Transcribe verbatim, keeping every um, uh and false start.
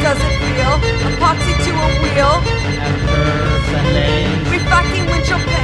does it feel? Epoxy to a wheel. After Sunday. Refactoring windshield